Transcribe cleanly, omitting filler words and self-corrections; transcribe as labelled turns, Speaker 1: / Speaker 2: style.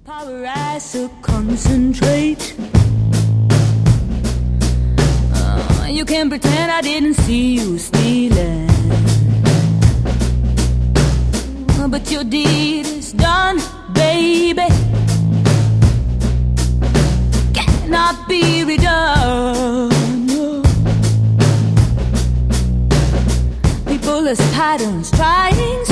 Speaker 1: power I so concentrate. You can pretend I didn't see you stealing, but your deed is done, baby. Cannot be redone. People as patterns trying